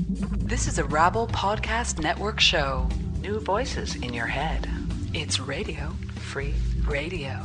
This is a Rabble Podcast Network show. New voices in your head. It's Radio Free Radio.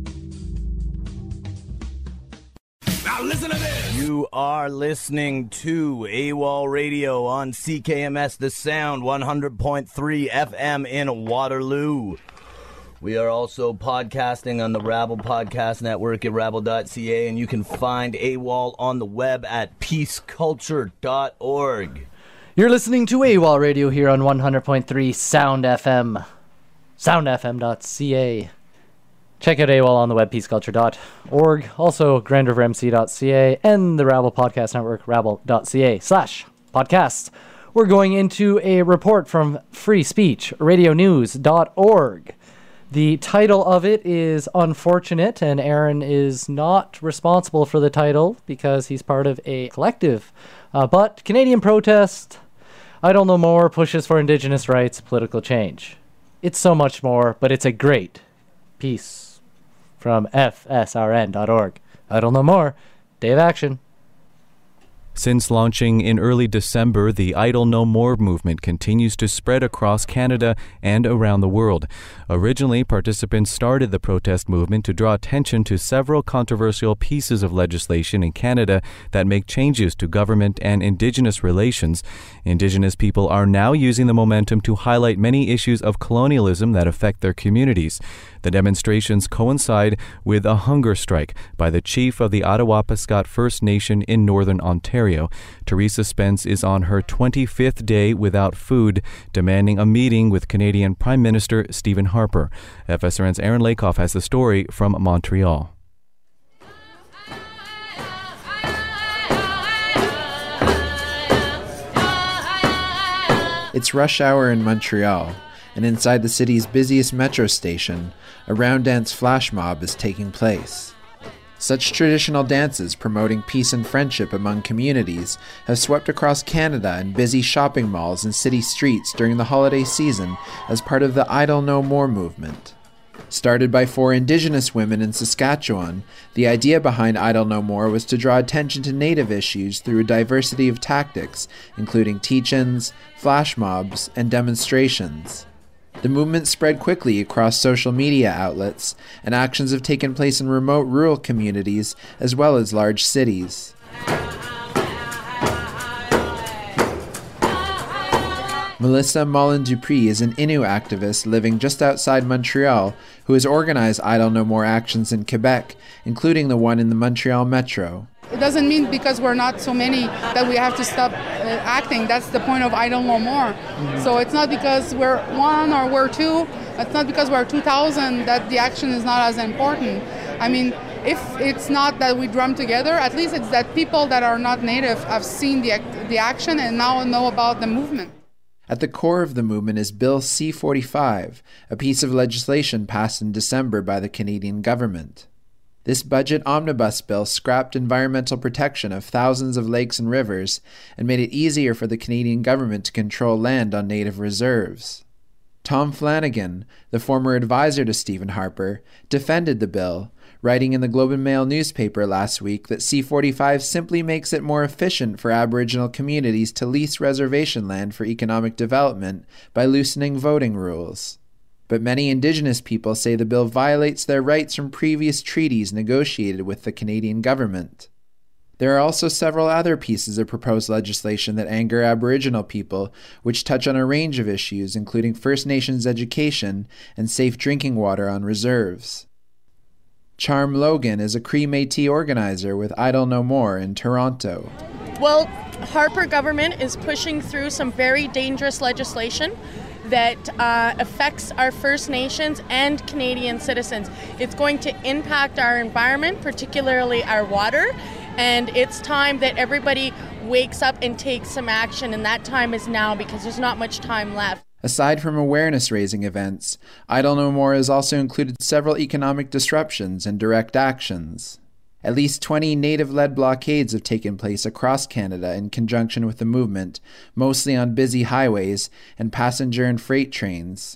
Now listen to this. You are listening to AWOL Radio on CKMS The Sound 100.3 FM in Waterloo. We are also podcasting on the Rabble Podcast Network at rabble.ca, and you can find AWOL on the web at peaceculture.org. You're listening to AWOL Radio here on 100.3 Sound FM, soundfm.ca. Check out AWOL on the web, peaceculture.org, also grandrivermc.ca, and the Rabble Podcast Network, rabble.ca/podcasts. We're going into a report from freespeechradionews.org. The title of it is unfortunate, and Aaron is not responsible for the title because he's part of a collective. But Canadian protest, Idle No More pushes for Indigenous rights, political change. It's so much more, but it's a great piece from fsrn.org. Idle No More, day of action. Since launching in early December, the Idle No More movement continues to spread across Canada and around the world. Originally, participants started the protest movement to draw attention to several controversial pieces of legislation in Canada that make changes to government and Indigenous relations. Indigenous people are now using the momentum to highlight many issues of colonialism that affect their communities. The demonstrations coincide with a hunger strike by the chief of the Attawapiskat First Nation in Northern Ontario. Teresa Spence is on her 25th day without food, demanding a meeting with Canadian Prime Minister Stephen Harper. FSRN's Aaron Lakoff has the story from Montreal. It's rush hour in Montreal, and inside the city's busiest metro station, a round dance flash mob is taking place. Such traditional dances promoting peace and friendship among communities have swept across Canada in busy shopping malls and city streets during the holiday season as part of the Idle No More movement. Started by 4 Indigenous women in Saskatchewan, the idea behind Idle No More was to draw attention to Native issues through a diversity of tactics, including teach-ins, flash mobs, and demonstrations. The movement spread quickly across social media outlets, and actions have taken place in remote rural communities as well as large cities. Melissa Mullen-Dupree is an Innu activist living just outside Montreal who has organized Idle No More actions in Quebec, including the one in the Montreal Metro. It doesn't mean because we're not so many that we have to stop acting. That's the point of Idle No More. Mm-hmm. So it's not because we're 1 or we're 2, it's not because we're 2,000 that the action is not as important. I mean, if it's not that we drum together, at least it's that people that are not Native have seen the action and now know about the movement. At the core of the movement is Bill C-45, a piece of legislation passed in December by the Canadian government. This budget omnibus bill scrapped environmental protection of thousands of lakes and rivers and made it easier for the Canadian government to control land on native reserves. Tom Flanagan, the former advisor to Stephen Harper, defended the bill, writing in the Globe and Mail newspaper last week that C-45 simply makes it more efficient for Aboriginal communities to lease reservation land for economic development by loosening voting rules. But many Indigenous people say the bill violates their rights from previous treaties negotiated with the Canadian government. There are also several other pieces of proposed legislation that anger Aboriginal people, which touch on a range of issues, including First Nations education and safe drinking water on reserves. Charm Logan is a Cree Métis organizer with Idle No More in Toronto. Well, Harper government is pushing through some very dangerous legislation that affects our First Nations and Canadian citizens. It's going to impact our environment, particularly our water, and it's time that everybody wakes up and takes some action, and that time is now because there's not much time left. Aside from awareness-raising events, Idle No More has also included several economic disruptions and direct actions. At least 20 Native-led blockades have taken place across Canada in conjunction with the movement, mostly on busy highways and passenger and freight trains.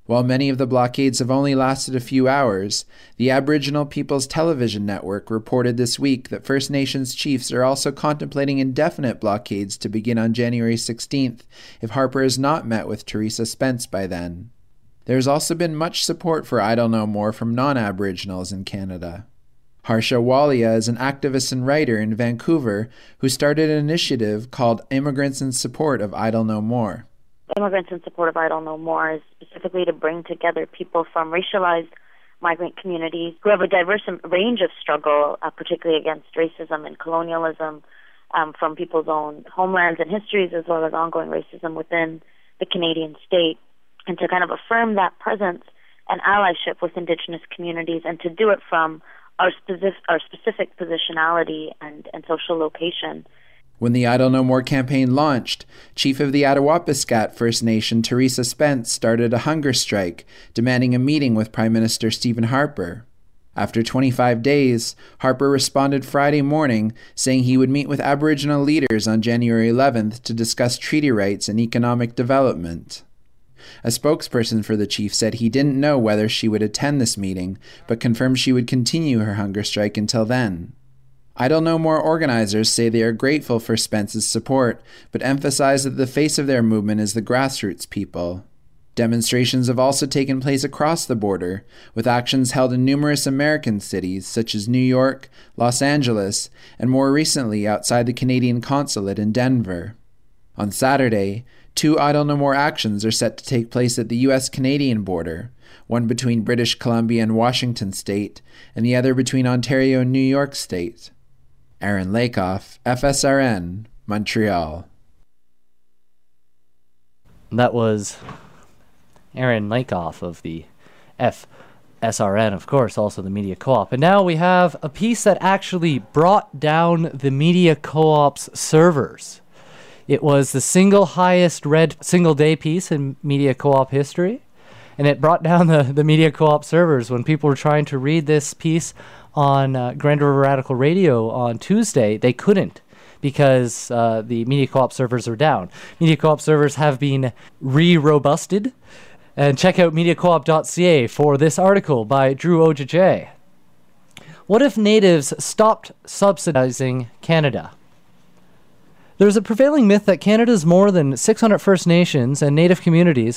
While many of the blockades have only lasted a few hours, the Aboriginal People's Television Network reported this week that First Nations chiefs are also contemplating indefinite blockades to begin on January 16th if Harper has not met with Theresa Spence by then. There has also been much support for Idle No More from non-Aboriginals in Canada. Harsha Walia is an activist and writer in Vancouver who started an initiative called Immigrants in Support of Idle No More. Immigrants in Support of Idle No More is specifically to bring together people from racialized migrant communities who have a diverse range of struggle, particularly against racism and colonialism, from people's own homelands and histories, as well as ongoing racism within the Canadian state, and to kind of affirm that presence and allyship with Indigenous communities, and to do it from our specific positionality and social location. When the Idle No More campaign launched, Chief of the Attawapiskat First Nation Theresa Spence started a hunger strike, demanding a meeting with Prime Minister Stephen Harper. After 25 days, Harper responded Friday morning, saying he would meet with Aboriginal leaders on January 11th to discuss treaty rights and economic development. A spokesperson for the chief said he didn't know whether she would attend this meeting, but confirmed she would continue her hunger strike until then. Idle No More organizers say they are grateful for Spence's support, but emphasize that the face of their movement is the grassroots people. Demonstrations have also taken place across the border, with actions held in numerous American cities such as New York, Los Angeles, and more recently outside the Canadian consulate in Denver. On Saturday, 2 Idle No More actions are set to take place at the U.S.-Canadian border, one between British Columbia and Washington State, and the other between Ontario and New York State. Aaron Lakoff, FSRN, Montreal. That was Aaron Lakoff of the FSRN, of course, also the Media Co-op. And now we have a piece that actually brought down the Media Co-op's servers. It was the single highest read single-day piece in Media Co-op history, and it brought down the Media Co-op servers when people were trying to read this piece on Grand River Radical Radio on Tuesday. They couldn't because the Media Co-op servers are down. Media Co-op servers have been re-robusted, and check out MediaCoop.ca for this article by Drew Ojaj. What if natives stopped subsidizing Canada? There's a prevailing myth that Canada's more than 600 First Nations and Native communities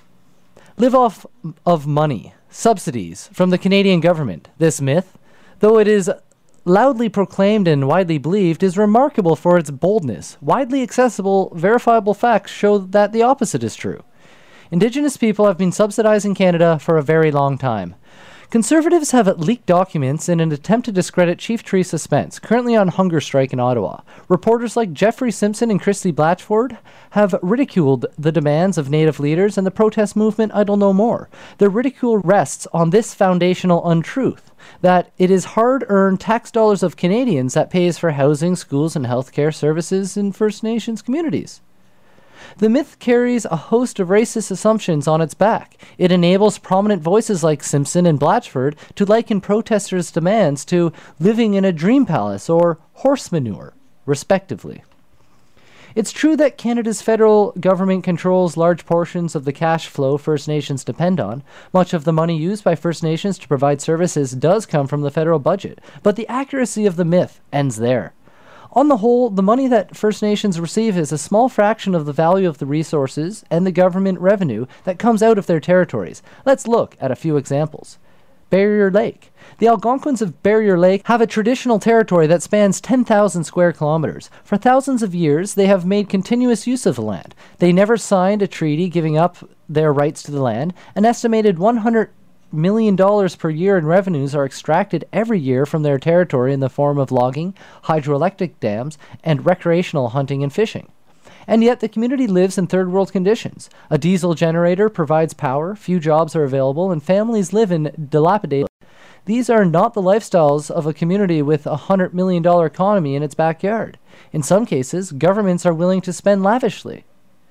live off of money, subsidies from the Canadian government. This myth, though it is loudly proclaimed and widely believed, is remarkable for its boldness. Widely accessible, verifiable facts show that the opposite is true. Indigenous people have been subsidizing Canada for a very long time. Conservatives have leaked documents in an attempt to discredit Chief Theresa Spence, currently on hunger strike in Ottawa. Reporters like Jeffrey Simpson and Christy Blatchford have ridiculed the demands of Native leaders and the protest movement Idle No More. Their ridicule rests on this foundational untruth, that it is hard-earned tax dollars of Canadians that pays for housing, schools, and healthcare services in First Nations communities. The myth carries a host of racist assumptions on its back. It enables prominent voices like Simpson and Blatchford to liken protesters' demands to living in a dream palace or horse manure, respectively. It's true that Canada's federal government controls large portions of the cash flow First Nations depend on. Much of the money used by First Nations to provide services does come from the federal budget, but the accuracy of the myth ends there. On the whole, the money that First Nations receive is a small fraction of the value of the resources and the government revenue that comes out of their territories. Let's look at a few examples. Barrier Lake. The Algonquins of Barrier Lake have a traditional territory that spans 10,000 square kilometers. For thousands of years, they have made continuous use of the land. They never signed a treaty giving up their rights to the land. An estimated $100 million per year in revenues are extracted every year from their territory in the form of logging, hydroelectric dams, and recreational hunting and fishing. And yet the community lives in third world conditions. A diesel generator provides power, few jobs are available, and families live in dilapidated. These are not the lifestyles of a community with a $100 million economy in its backyard. In some cases, governments are willing to spend lavishly.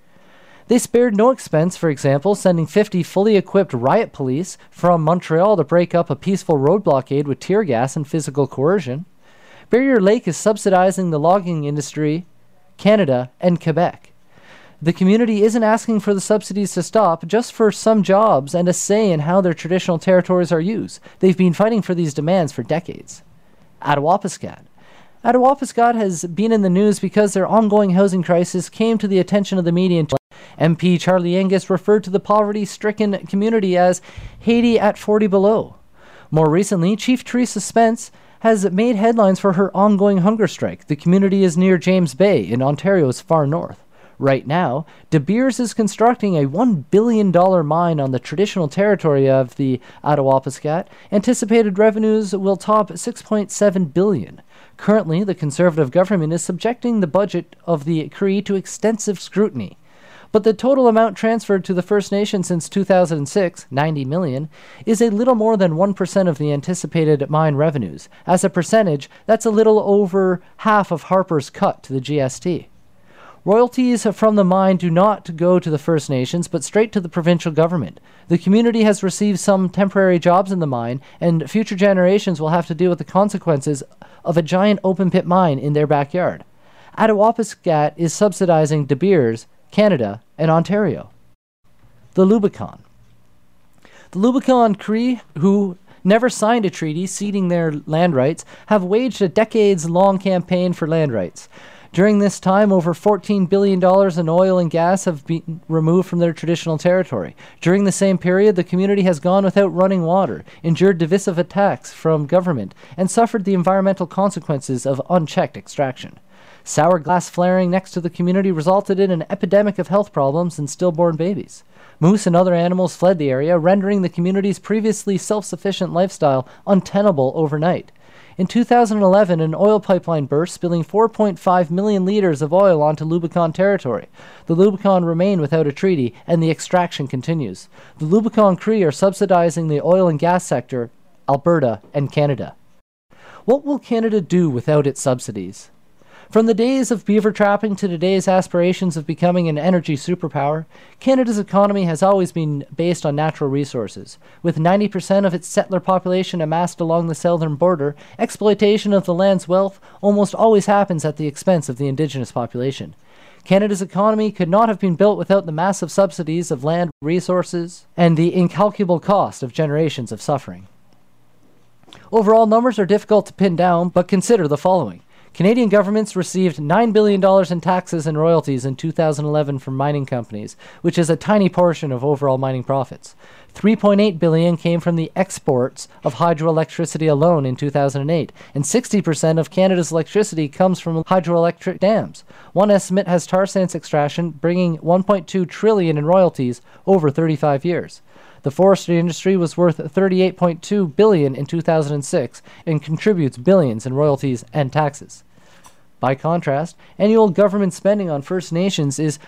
They spared no expense, for example, sending 50 fully equipped riot police from Montreal to break up a peaceful road blockade with tear gas and physical coercion. Barrier Lake is subsidizing the logging industry, Canada, and Quebec. The community isn't asking for the subsidies to stop, just for some jobs and a say in how their traditional territories are used. They've been fighting for these demands for decades. Attawapiskat. Attawapiskat has been in the news because their ongoing housing crisis came to the attention of the media. MP Charlie Angus referred to the poverty-stricken community as Haiti at 40 below. More recently, Chief Teresa Spence has made headlines for her ongoing hunger strike. The community is near James Bay in Ontario's far north. Right now, De Beers is constructing a $1 billion mine on the traditional territory of the Attawapiskat. Anticipated revenues will top $6.7 billion. Currently, the Conservative government is subjecting the budget of the Cree to extensive scrutiny. But the total amount transferred to the First Nation since 2006, $90 million, is a little more than 1% of the anticipated mine revenues. As a percentage, that's a little over half of Harper's cut to the GST. Royalties from the mine do not go to the First Nations, but straight to the provincial government. The community has received some temporary jobs in the mine, and future generations will have to deal with the consequences of a giant open-pit mine in their backyard. Attawapiskat is subsidizing De Beers, Canada, and Ontario. The Lubicon. The Lubicon Cree, who never signed a treaty ceding their land rights, have waged a decades-long campaign for land rights. During this time, over $14 billion in oil and gas have been removed from their traditional territory. During the same period, the community has gone without running water, endured divisive attacks from government, and suffered the environmental consequences of unchecked extraction. Sour glass flaring next to the community resulted in an epidemic of health problems in stillborn babies. Moose and other animals fled the area, rendering the community's previously self-sufficient lifestyle untenable overnight. In 2011, an oil pipeline burst, spilling 4.5 million liters of oil onto Lubicon territory. The Lubicon remain without a treaty, and the extraction continues. The Lubicon Cree are subsidizing the oil and gas sector, Alberta, and Canada. What will Canada do without its subsidies? From the days of beaver trapping to today's aspirations of becoming an energy superpower, Canada's economy has always been based on natural resources. With 90% of its settler population amassed along the southern border, exploitation of the land's wealth almost always happens at the expense of the Indigenous population. Canada's economy could not have been built without the massive subsidies of land resources and the incalculable cost of generations of suffering. Overall numbers are difficult to pin down, but consider the following. Canadian governments received $9 billion in taxes and royalties in 2011 from mining companies, which is a tiny portion of overall mining profits. $3.8 billion came from the exports of hydroelectricity alone in 2008, and 60% of Canada's electricity comes from hydroelectric dams. One estimate has tar sands extraction bringing $1.2 trillion in royalties over 35 years. The forestry industry was worth $38.2 billion in 2006 and contributes billions in royalties and taxes. By contrast, annual government spending on First Nations is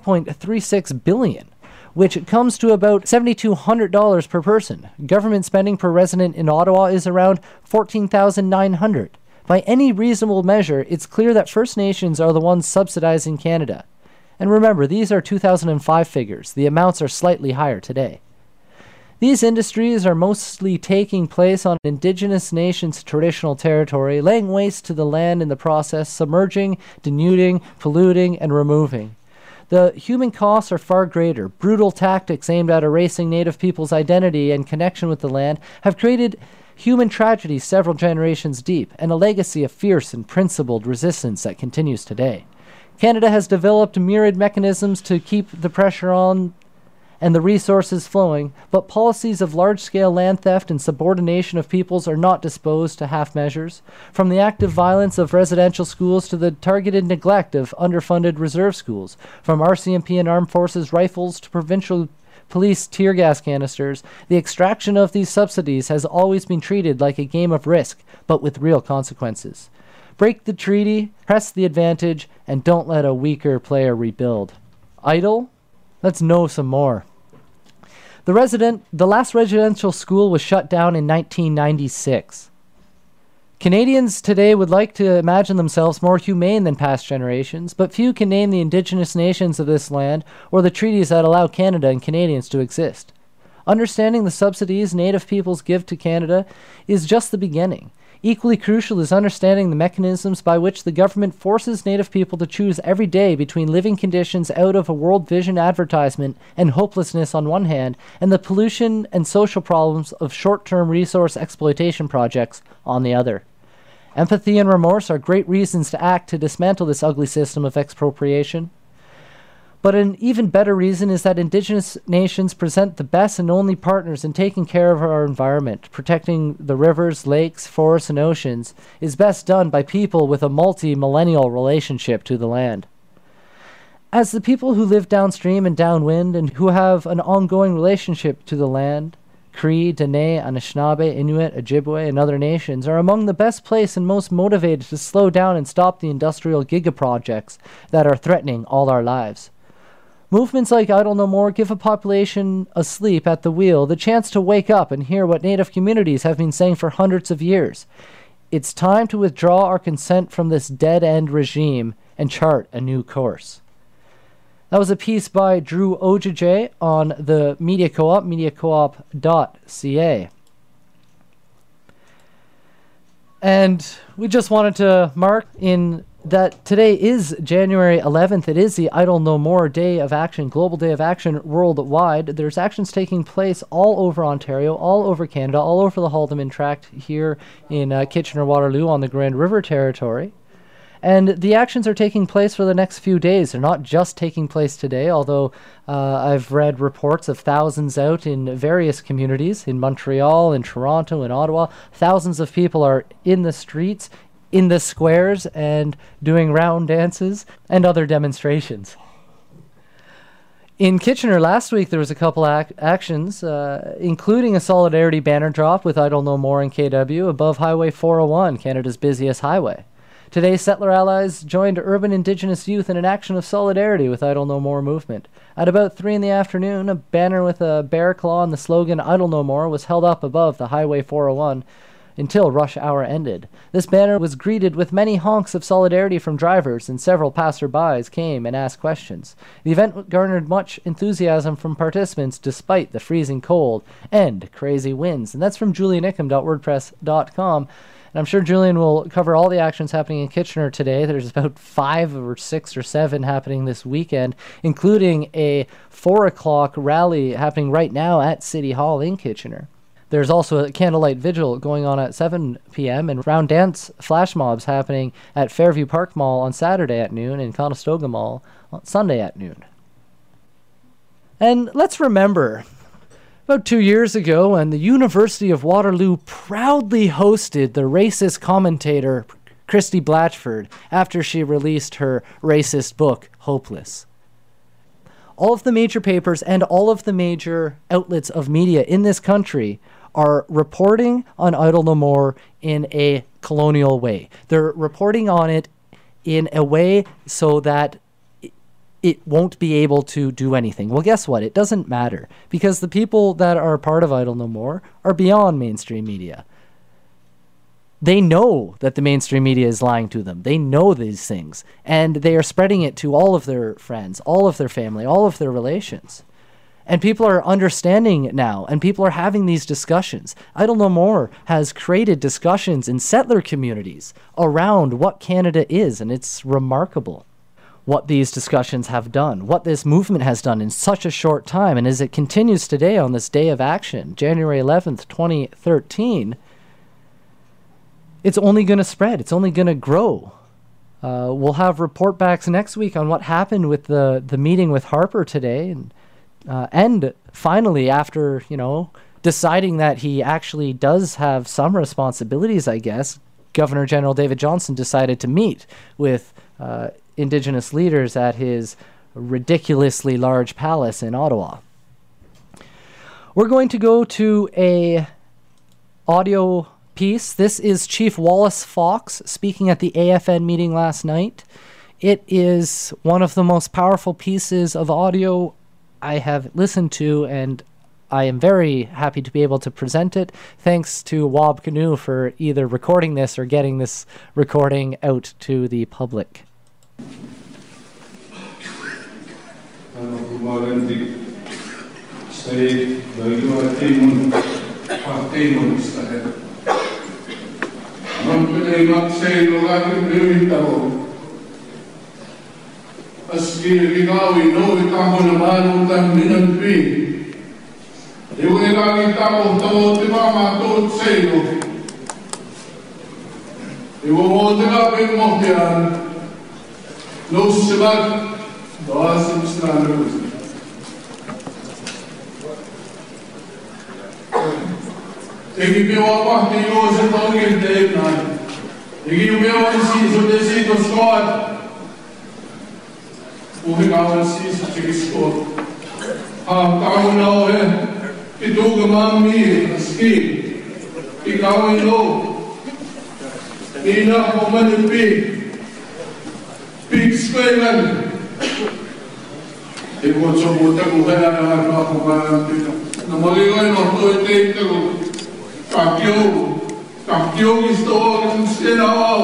$5.36 billion, which comes to about $7,200 per person. Government spending per resident in Ottawa is around $14,900. By any reasonable measure, it's clear that First Nations are the ones subsidizing Canada. And remember, these are 2005 figures. The amounts are slightly higher today. These industries are mostly taking place on Indigenous nations' traditional territory, laying waste to the land in the process, submerging, denuding, polluting, and removing. The human costs are far greater. Brutal tactics aimed at erasing Native people's identity and connection with the land have created human tragedy several generations deep, and a legacy of fierce and principled resistance that continues today. Canada has developed myriad mechanisms to keep the pressure on and the resources flowing, but policies of large-scale land theft and subordination of peoples are not disposed to half measures. From the active violence of residential schools to the targeted neglect of underfunded reserve schools, from RCMP and armed forces rifles to provincial police tear gas canisters, the extraction of these subsidies has always been treated like a game of risk, but with real consequences. Break the treaty, press the advantage, and don't let a weaker player rebuild. Idle? Let's know some more. The last residential school was shut down in 1996. Canadians today would like to imagine themselves more humane than past generations, but few can name the Indigenous nations of this land or the treaties that allow Canada and Canadians to exist. Understanding the subsidies Native peoples give to Canada is just the beginning. Equally crucial is understanding the mechanisms by which the government forces Native people to choose every day between living conditions out of a World Vision advertisement and hopelessness on one hand, and the pollution and social problems of short-term resource exploitation projects on the other. Empathy and remorse are great reasons to act to dismantle this ugly system of expropriation. But an even better reason is that Indigenous nations present the best and only partners in taking care of our environment. Protecting the rivers, lakes, forests, and oceans is best done by people with a multi-millennial relationship to the land. As the people who live downstream and downwind and who have an ongoing relationship to the land, Cree, Dene, Anishinaabe, Inuit, Ojibwe, and other nations are among the best placed and most motivated to slow down and stop the industrial gigaprojects that are threatening all our lives. Movements like Idle No More give a population asleep at the wheel the chance to wake up and hear what Native communities have been saying for hundreds of years. It's time to withdraw our consent from this dead-end regime and chart a new course. That was a piece by Drew Ojije on the Media Co-op, mediacoop.ca. And we just wanted to mark in that today is January 11th. It is the Idle No More Day of Action, Global Day of Action worldwide. There's actions taking place all over Ontario, all over Canada, all over the Haldimand Tract here in Kitchener-Waterloo on the Grand River territory. And the actions are taking place for the next few days. They're not just taking place today, although I've read reports of thousands out in various communities, in Montreal, in Toronto, in Ottawa. Thousands of people are in the streets, in the squares, and doing round dances and other demonstrations. In Kitchener last week, there was a couple actions, including a solidarity banner drop with Idle No More and KW above Highway 401, Canada's busiest highway. Today, Settler Allies joined urban Indigenous youth in an action of solidarity with Idle No More movement. At about 3 in the afternoon, a banner with a bear claw and the slogan Idle No More was held up above the Highway 401 until rush hour ended. This banner was greeted with many honks of solidarity from drivers, and several passerbys came and asked questions. The event garnered much enthusiasm from participants despite the freezing cold and crazy winds. And that's from julianickham.wordpress.com. And I'm sure Julian will cover all the actions happening in Kitchener today. There's about 5 or 6 or 7 happening this weekend, including a 4 o'clock rally happening right now at City Hall in Kitchener. There's also a candlelight vigil going on at 7 p.m. and round dance flash mobs happening at Fairview Park Mall on Saturday at noon and Conestoga Mall on Sunday at noon. And let's remember, about 2 years ago, when the University of Waterloo proudly hosted the racist commentator Christy Blatchford after she released her racist book, Hopeless. All of the major papers and all of the major outlets of media in this country are reporting on Idle No More in a colonial way. They're reporting on it in a way so that it won't be able to do anything. Well, guess what? It doesn't matter, because the people that are part of Idle No More are beyond mainstream media. They know that the mainstream media is lying to them. They know these things, and they are spreading it to all of their friends, all of their family, all of their relations. And people are understanding it now, and people are having these discussions. Idle No More has created discussions in settler communities around what Canada is, and it's remarkable what these discussions have done, what this movement has done in such a short time. And as it continues today on this day of action, January 11th, 2013, it's only going to spread. It's only going to grow. We'll have report backs next week on what happened with the meeting with Harper today. And finally, after, deciding that he actually does have some responsibilities, I guess, Governor General David Johnston decided to meet with Indigenous leaders at his ridiculously large palace in Ottawa. We're going to go to a audio piece. This is Chief Wallace Fox speaking at the AFN meeting last night. It is one of the most powerful pieces of audio I have listened to, and I am very happy to be able to present it. Thanks to Wab Canoe for either recording this or getting this recording out to the public. makselo aking bimitaw. Aski ikaw ino ikaw naman utang minagpi. Yung ilang itaw tawag di ba matulog sa iyo. Yung tinapin mo yan, no sibat, bawasin sa namin. Ikipiwa pa, tiyo sa tawagin Dave na. Ikipiwa si Sudesito Scott. Uhigawan si sa Chikisko. Taon na o ito gamami, aski. Ikaw ino. Ina ko manipig. Pigs ko yan. Ikaw sa buta ko kaya na ako manipig. Namaligoy mo, ito ito ko. Kakyo gusto ko ng sinaw.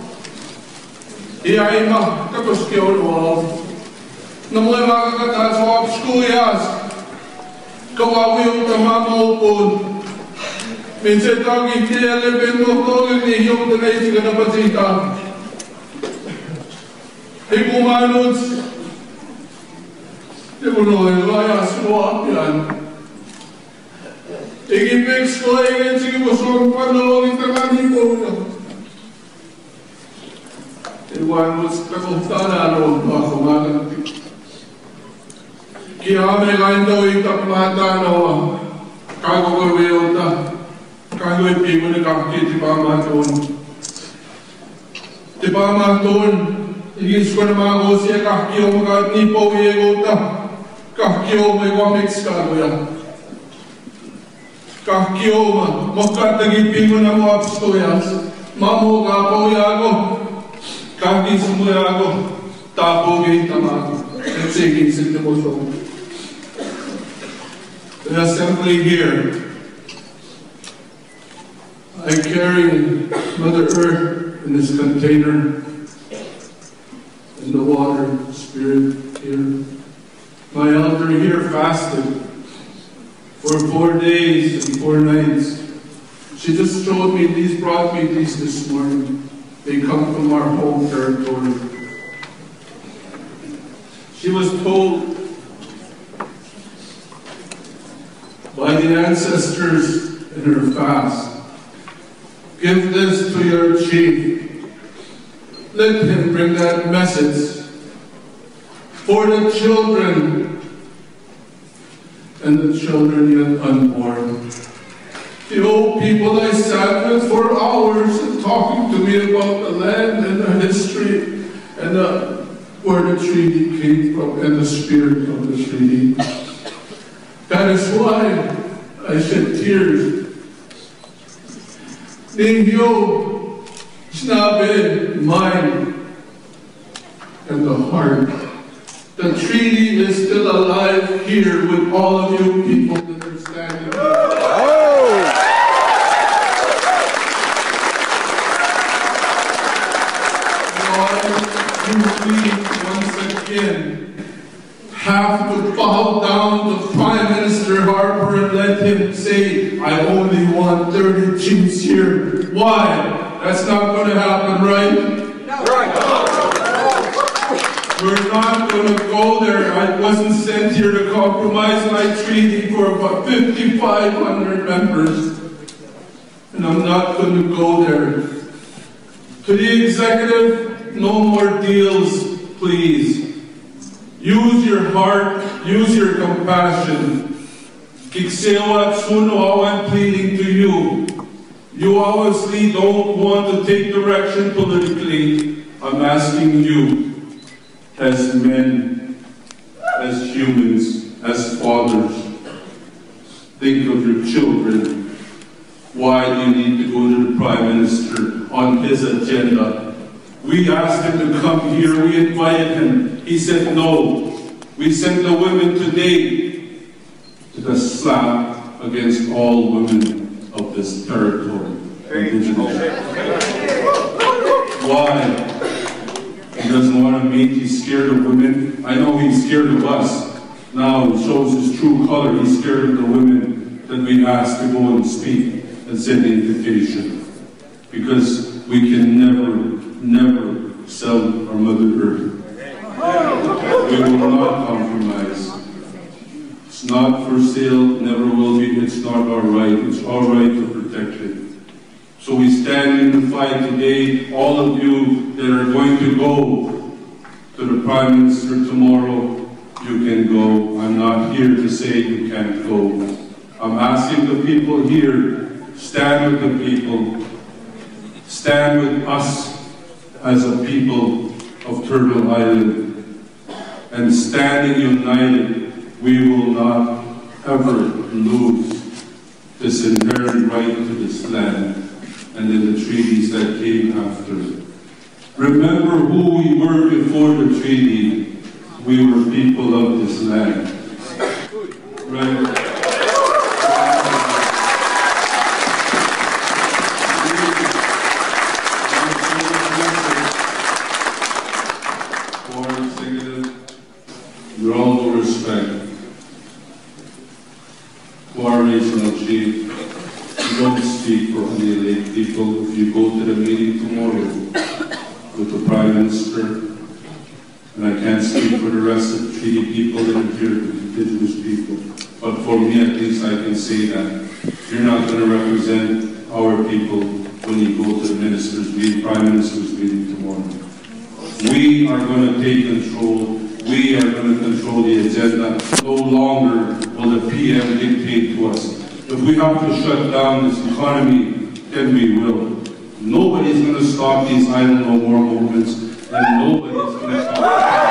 Iyay ma, tapos kyo no. Namoy makakatas sa obskuyas. Kawawi yung tamamaupon. Minsan tawag ikialipin mo tawag ni yung tanay siya na pasita. Ikumanos. Ikunoy, layas mo yan. Ikipix ko ingin sige mo song panalong itangani ko. Ikumanos kakutana noon ako magantik. Kaya kami kain daw itapmata na kago karweyo ta. Kago ipigo ni kakit di pa maton. Di pa maton. Igis ko na mga gosya kakiyo mga nipo uyego ta. Kakiyo may wamix kago yan. Kakiyo ma. Makatagipigo na mo apstoyas. Mamo kapo yago. Kakis mo yago. Tapo gay tamago. Sige, sige mo so. The assembly here, I carry Mother Earth in this container, in the water, Spirit here. My elder here fasted for 4 days and 4 nights. She just showed me these, brought me these this morning. They come from our home territory. She was told by the ancestors in her fast, give this to your chief. Let him bring that message for the children and the children yet unborn. The old people I sat with for hours and talking to me about the land and the history and where the treaty came from and the spirit of the treaty. That is why I shed tears. Ninyo, sinabi, mind, and the heart. The treaty is still alive here with all of you people that are standing here. We once again have to bow down to Prime Minister Harper and let him say, I only want 30 chiefs here. Why? That's not going to happen, right? No. Right. We're not going to go there. I wasn't sent here to compromise my treaty for about 5,500 members. And I'm not going to go there. To the executive, no more deals, please. Use your heart, use your compassion. Kiksewa Tsuno, I'm pleading to you. You obviously don't want to take direction politically. I'm asking you, as men, as humans, as fathers, think of your children. Why do you need to go to the Prime Minister on his agenda? We asked him to come here, we invited him. He said no. We sent the women today to the slap against all women of this territory. Why? He doesn't want to meet, he's scared of women. I know he's scared of us. Now it shows his true color. He's scared of the women that we asked to go and speak and send the invitation. Because we can never sell our Mother Earth. We will not compromise. It's not for sale, never will be. It's not our right. It's our right to protect it. So we stand in the fight today. All of you that are going to go to the Prime Minister tomorrow, you can go. I'm not here to say you can't go. I'm asking the people here, stand with the people. Stand with us as a people of Turtle Island. And standing united, we will not ever lose this inherent right to this land and then the treaties that came after. Remember who we were before the treaty. We were people of this land. Right? With all due respect to our regional chief, you don't speak for only Lake people. If you go to the meeting tomorrow with the Prime Minister, and I can't speak for the rest of the treaty people that are here, the Indigenous people, but for me at least I can say that you're not going to represent our people when you go to the Prime Minister's meeting tomorrow. We are going to take control. We are going to control the agenda. No longer will the PM dictate to us. If we have to shut down this economy, then we will. Nobody's going to stop these Idle No More movements, and nobody's going to stop.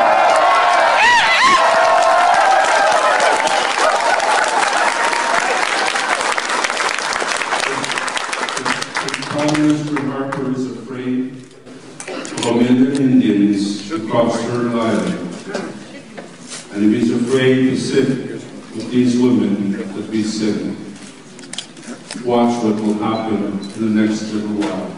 If Prime Minister Harper is afraid of a million Indians across Turtle Island, and if he's afraid to sit with these women that we sit, watch what will happen in the next little while.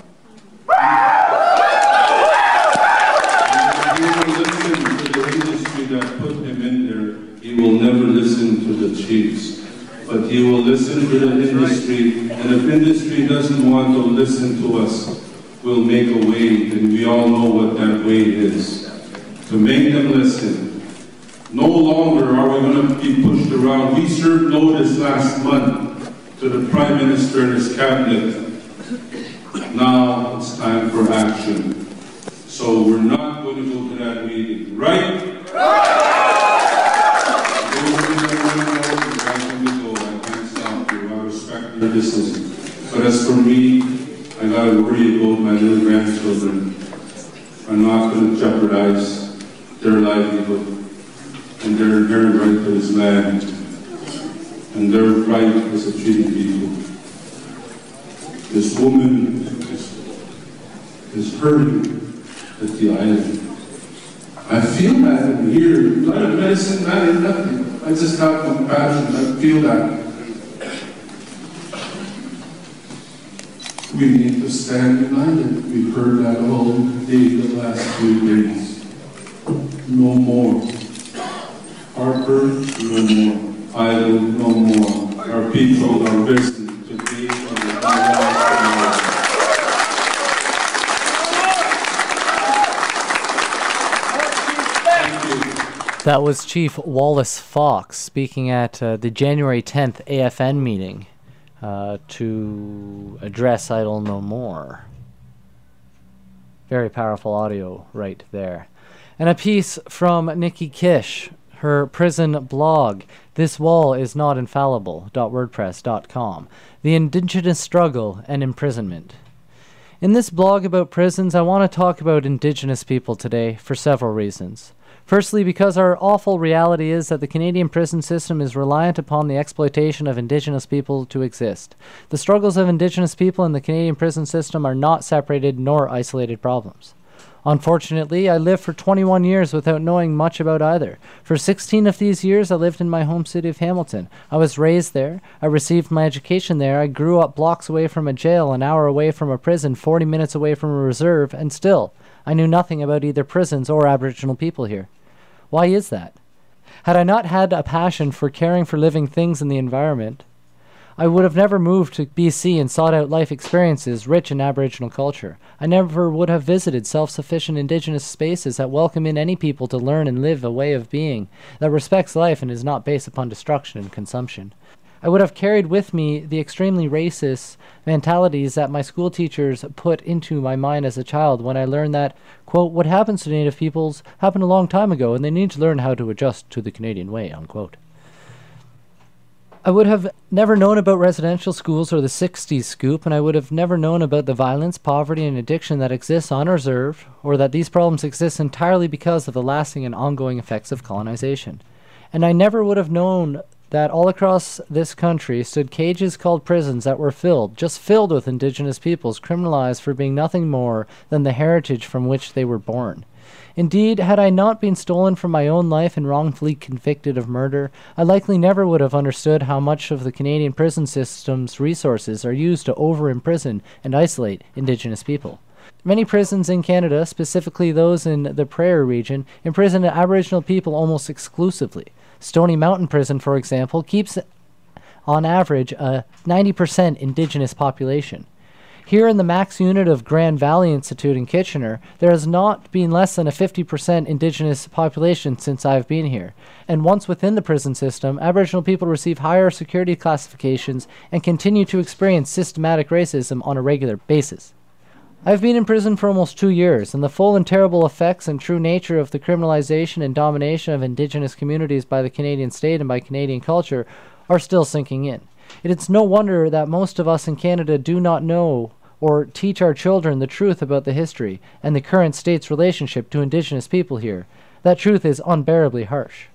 He will listen to the industry that put him in there. He will never listen to the chiefs, but he will listen to the industry, and if industry doesn't want to listen to us, we'll make a way, and we all know what that way is. To make them listen. No longer are we going to be pushed around. We served notice last month to the Prime Minister and his cabinet. Now it's time for action. So we're not going to go to that meeting, right? Those of you that want to go, you're welcome to go. I can't stop you. I respect your decision. But as for me, I got to worry about my little grandchildren. I'm not going to jeopardize their livelihood and their inherent right to this land and their right as a treaty people. This woman is hurting at the island. I feel that in here. Not a medicine, not in nothing. I just have compassion. I feel that. We need to stand united. We've heard that all day the last few days. No more. Harper, no more. Idle, no more. Our people are risen today for the That was Chief Wallace Fox speaking at the January 10th AFN meeting to address Idle No More. Very powerful audio right there. And a piece from Nikki Kish, her prison blog, This Wall Is Not Infallible.wordpress.com, The Indigenous Struggle and Imprisonment. In this blog about prisons, I want to talk about Indigenous people today for several reasons. Firstly, because our awful reality is that the Canadian prison system is reliant upon the exploitation of Indigenous people to exist. The struggles of Indigenous people in the Canadian prison system are not separated nor isolated problems. Unfortunately, I lived for 21 years without knowing much about either. For 16 of these years, I lived in my home city of Hamilton. I was raised there. I received my education there. I grew up blocks away from a jail, an hour away from a prison, 40 minutes away from a reserve, and still, I knew nothing about either prisons or Aboriginal people here. Why is that? Had I not had a passion for caring for living things in the environment, I would have never moved to BC and sought out life experiences rich in Aboriginal culture. I never would have visited self-sufficient Indigenous spaces that welcome in any people to learn and live a way of being that respects life and is not based upon destruction and consumption. I would have carried with me the extremely racist mentalities that my school teachers put into my mind as a child when I learned that, quote, what happens to Native peoples happened a long time ago and they need to learn how to adjust to the Canadian way, unquote. I would have never known about residential schools or the 60s scoop, and I would have never known about the violence, poverty, and addiction that exists on reserve, or that these problems exist entirely because of the lasting and ongoing effects of colonization. And I never would have known that all across this country stood cages called prisons that were just filled with Indigenous peoples criminalized for being nothing more than the heritage from which they were born. Indeed, had I not been stolen from my own life and wrongfully convicted of murder, I likely never would have understood how much of the Canadian prison system's resources are used to over-imprison and isolate Indigenous people. Many prisons in Canada, specifically those in the Prairie region, imprison Aboriginal people almost exclusively. Stony Mountain Prison, for example, keeps on average a 90% Indigenous population. Here in the max unit of Grand Valley Institute in Kitchener, there has not been less than a 50% Indigenous population since I've been here. And once within the prison system, Aboriginal people receive higher security classifications and continue to experience systematic racism on a regular basis. I've been in prison for almost 2 years, and the full and terrible effects and true nature of the criminalization and domination of Indigenous communities by the Canadian state and by Canadian culture are still sinking in. It is no wonder that most of us in Canada do not know or teach our children the truth about the history and the current state's relationship to Indigenous people here. That truth is unbearably harsh.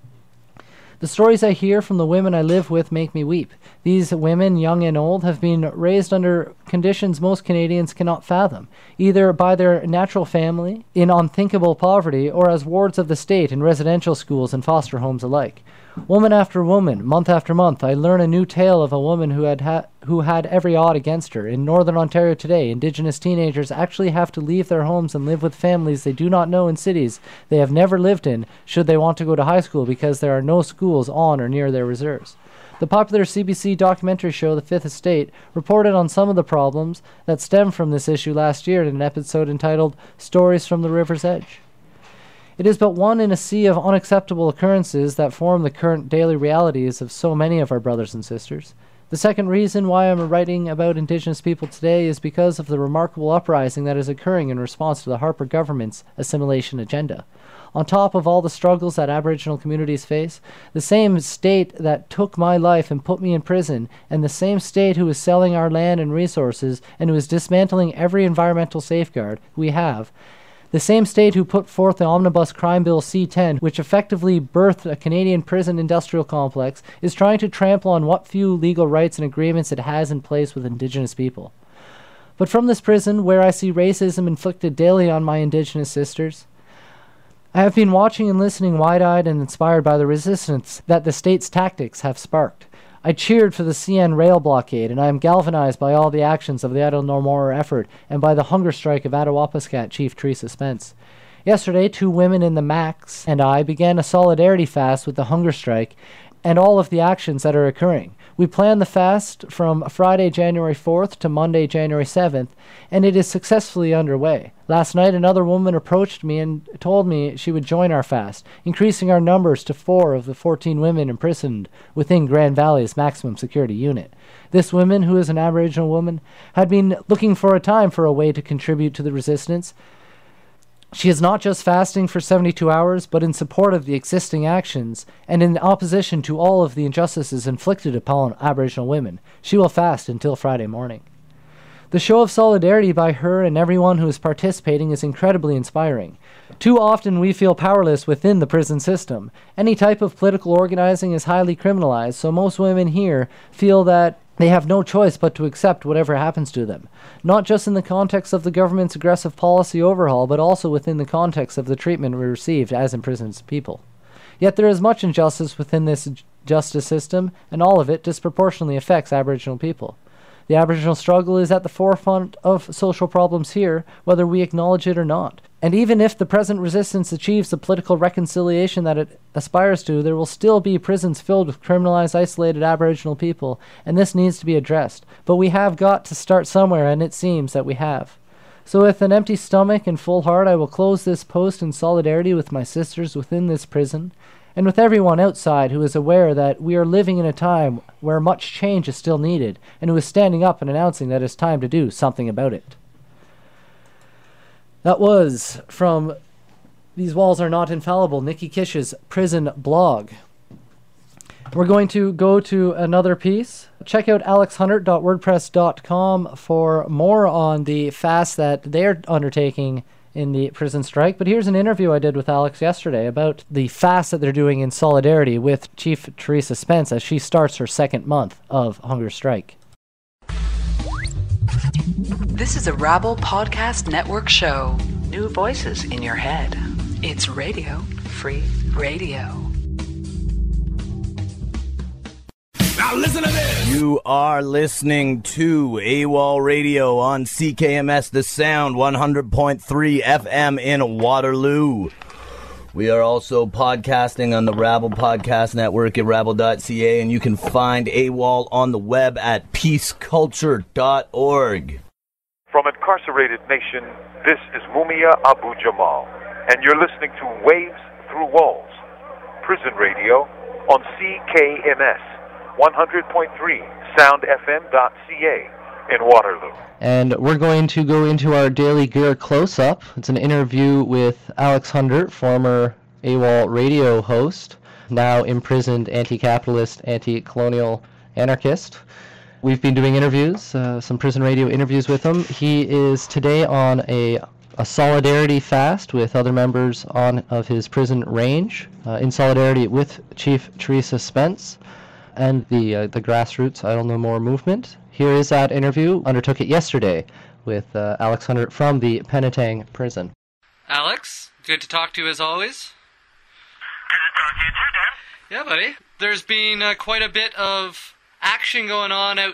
The stories I hear from the women I live with make me weep. These women, young and old, have been raised under conditions most Canadians cannot fathom, either by their natural family, in unthinkable poverty, or as wards of the state in residential schools and foster homes alike. Woman after woman, month after month, I learn a new tale of a woman who had every odd against her. In Northern Ontario today, Indigenous teenagers actually have to leave their homes and live with families they do not know in cities they have never lived in should they want to go to high school because there are no schools on or near their reserves. The popular CBC documentary show The Fifth Estate reported on some of the problems that stem from this issue last year in an episode entitled Stories from the River's Edge. It is but one in a sea of unacceptable occurrences that form the current daily realities of so many of our brothers and sisters. The second reason why I'm writing about Indigenous people today is because of the remarkable uprising that is occurring in response to the Harper government's assimilation agenda. On top of all the struggles that Aboriginal communities face, the same state that took my life and put me in prison, and the same state who is selling our land and resources and who is dismantling every environmental safeguard we have, the same state who put forth the Omnibus Crime Bill C-10, which effectively birthed a Canadian prison industrial complex, is trying to trample on what few legal rights and agreements it has in place with Indigenous people. But from this prison, where I see racism inflicted daily on my Indigenous sisters, I have been watching and listening wide-eyed and inspired by the resistance that the state's tactics have sparked. I cheered for the CN rail blockade, and I am galvanized by all the actions of the Idle No More effort and by the hunger strike of Attawapiskat Chief Teresa Spence. Yesterday, 2 women in the MAX and I began a solidarity fast with the hunger strike and all of the actions that are occurring. We planned the fast from Friday, January 4th to Monday, January 7th, and it is successfully underway. Last night, another woman approached me and told me she would join our fast, increasing our numbers to 4 of the 14 women imprisoned within Grand Valley's maximum security unit. This woman, who is an Aboriginal woman, had been looking for a time for a way to contribute to the resistance. She is not just fasting for 72 hours, but in support of the existing actions and in opposition to all of the injustices inflicted upon Aboriginal women. She will fast until Friday morning. The show of solidarity by her and everyone who is participating is incredibly inspiring. Too often we feel powerless within the prison system. Any type of political organizing is highly criminalized, so most women here feel that they have no choice but to accept whatever happens to them, not just in the context of the government's aggressive policy overhaul, but also within the context of the treatment we received as imprisoned people. Yet there is much injustice within this justice system, and all of it disproportionately affects Aboriginal people. The Aboriginal struggle is at the forefront of social problems here, whether we acknowledge it or not. And even if the present resistance achieves the political reconciliation that it aspires to, there will still be prisons filled with criminalized, isolated Aboriginal people, and this needs to be addressed. But we have got to start somewhere, and it seems that we have. So with an empty stomach and full heart, I will close this post in solidarity with my sisters within this prison, and with everyone outside who is aware that we are living in a time where much change is still needed, and who is standing up and announcing that it's time to do something about it. That was from These Walls Are Not Infallible, Nikki Kish's prison blog. We're going to go to another piece. Check out alexhunter.wordpress.com for more on the fast that they're undertaking in the prison strike. But here's an interview I did with Alex yesterday about the fast that they're doing in solidarity with Chief Teresa Spence as she starts her second month of hunger strike. This is a Rabble Podcast Network show. New voices in your head. It's Radio Free Radio. Now listen to this. You are listening to AWOL Radio on CKMS The Sound 100.3 FM in Waterloo. We are also podcasting on the Rabble Podcast Network at rabble.ca, and you can find AWOL on the web at peaceculture.org. From Incarcerated Nation, this is Mumia Abu Jamal, and you're listening to Waves Through Walls, prison radio on CKMS 100.3 soundfm.ca in Waterloo. And we're going to go into our Daily Gear close-up. It's an interview with Alex Hunter, former AWOL radio host, now imprisoned anti-capitalist, anti-colonial anarchist. We've been doing interviews, some prison radio interviews with him. He is today on a solidarity fast with other members of his prison range, in solidarity with Chief Teresa Spence and the grassroots Idle No More movement. Here is that interview. Undertook it yesterday with Alex Hunter from the Penetang prison. Alex, good to talk to you as always. Good to talk to you too, Dan. Yeah, buddy. There's been quite a bit of action going on the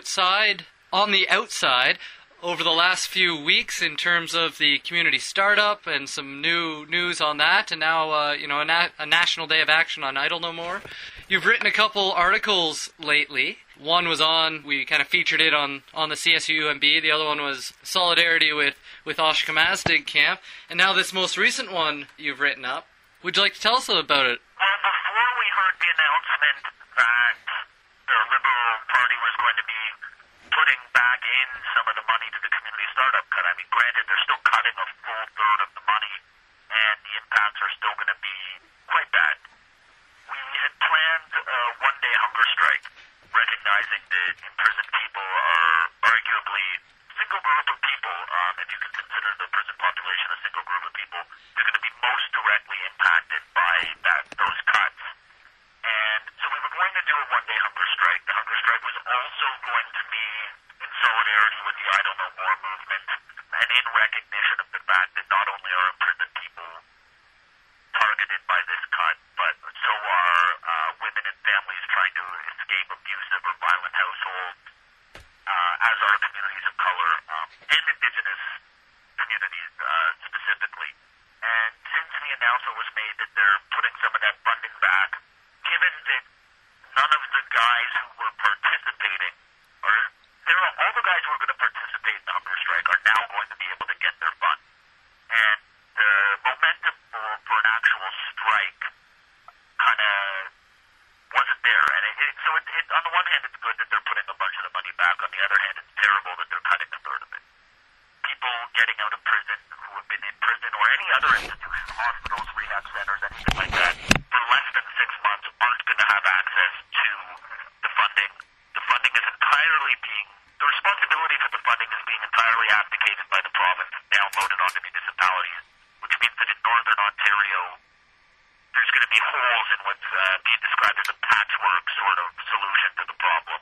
outside, over the last few weeks in terms of the community startup and some new news on that, and now a National Day of Action on Idle No More. You've written a couple articles lately. One was we kind of featured it on the CSU-UMB. The other one was Solidarity with Oshkosh Mazdig Camp. And now this most recent one you've written up. Would you like to tell us a little about it? Well, before we heard the announcement that the Liberal Party was going to be putting back in some of the money to the community startup cut, I mean, granted, they're still cutting a full third of the money, and the impacts are still going to be quite bad. We had planned a one-day hunger strike, recognizing that imprisoned people are arguably a single group of people, if you can consider the prison population a single group of people, they're going to be most directly impacted by those cuts. And so we were going to do a one-day hunger strike. The hunger strike was also going to be in solidarity with the Idle No More movement, and in recognition of the fact that not only are imprisoned people targeted by this cut, but so are women and families trying to escape abusive or violent households, as are communities of color, and Indigenous communities specifically. And since the announcement was made that they're putting some of that funding back, given that none of the guys who were participating, all the guys who were going to participate in the hunger strike are now going to be able to get their funds. And the momentum for an actual strike kind of wasn't there. And so on the one hand, it's good that they're putting a bunch of the money back. On the other hand, it's terrible that they're cutting a third of it. People getting out of prison who have been in prison or any other institution, hospitals, rehab centers, anything like that, for less than 6 months aren't going to have access to the funding. The funding is the responsibility for the funding is being entirely abdicated by the province and downloaded onto municipalities, which means that in Northern Ontario, there's going to be holes in what's being described as a patchwork sort of solution to the problem.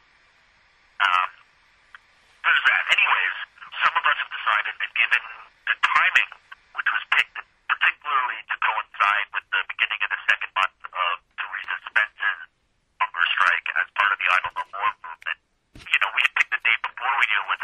There's that. Anyways, some of us have decided that given the timing, which was picked particularly to coincide with the beginning of the second month of Teresa Spence's hunger strike as part of the Idle No More movement, we had picked the date before we knew it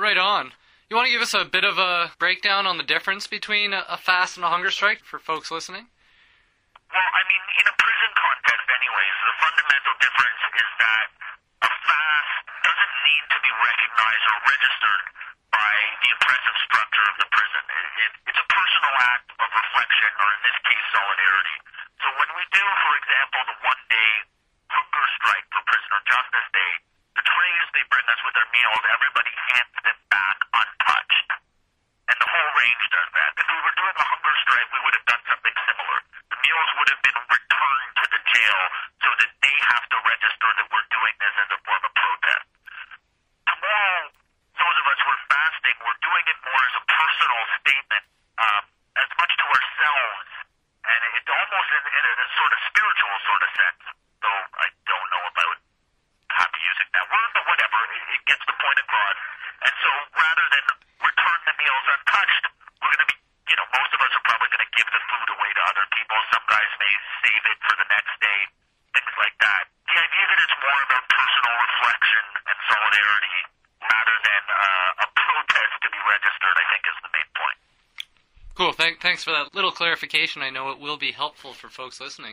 Right on. You want to give us a bit of a breakdown on the difference between a fast and a hunger strike for folks listening? Well, I mean, in a prison context anyways, the fundamental difference is that a fast doesn't need to be recognized or registered by the oppressive structure of the prison. It's a personal act of reflection, or in this case, solidarity. So when we do, for example, the one-day hunger strike for Prisoner Justice Day, the trays they bring us with their meals, everybody hands them back untouched. And the whole range does that. If we were doing a hunger strike, we would have done something similar. The meals would have been returned to the jail so that they have to register that we're doing this as a form of protest. Tomorrow, those of us who are fasting, we're doing it more as a personal statement, as much to ourselves, and it's almost in a sort of spiritual sort of sense, though I don't know if I would happy using that word, but whatever, it gets the point across. And so rather than return the meals untouched, we're going to be, most of us are probably going to give the food away to other people. Some guys may save it for the next day, things like that. The idea that it's more about personal reflection and solidarity rather than a protest to be registered, I think, is the main point. Cool. Thanks for that little clarification. I know it will be helpful for folks listening.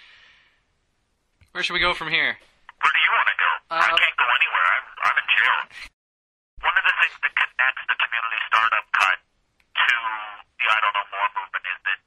Where should we go from here? Where do you want to go? I can't go anywhere. I'm in jail. One of the things that connects the community startup cut to the I Don't Know More movement is that,